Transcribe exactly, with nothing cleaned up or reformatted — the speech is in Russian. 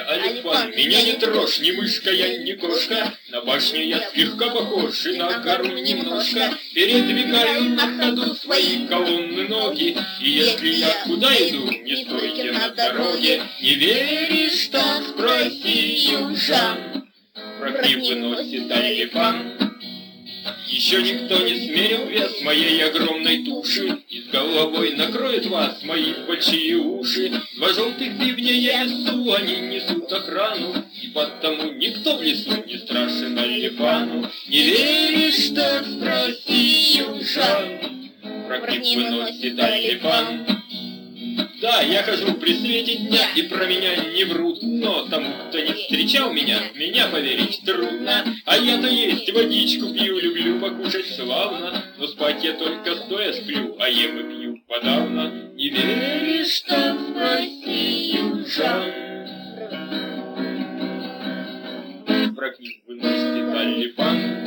я Алифан, меня не трожь, ни мышка я, ни кошка. На башню я слегка похож и на гору немножко. Передвигаю на ходу свои колонны ноги. И если я куда иду, не стойте на дороге. Не веришь, что спроси южан. Враг не выносит Алифан. Еще никто не смерил вес моей огромной туши, и с головой накроет вас мои большие уши. Два желтых бивня я несу, они несут охрану, и потому никто в лесу не страшен Алифану. Не веришь, что спроси южан, враг не выносит Алифан. Да, я хожу при свете дня, и про меня не врут, но тому, кто не встречал меня, меня поверить трудно. А я-то есть водичку пью, люблю покушать славно, но спать я только стоя сплю, а ем и пью подавно. Не веришь, что спроси южан, враг не выносит Алифан.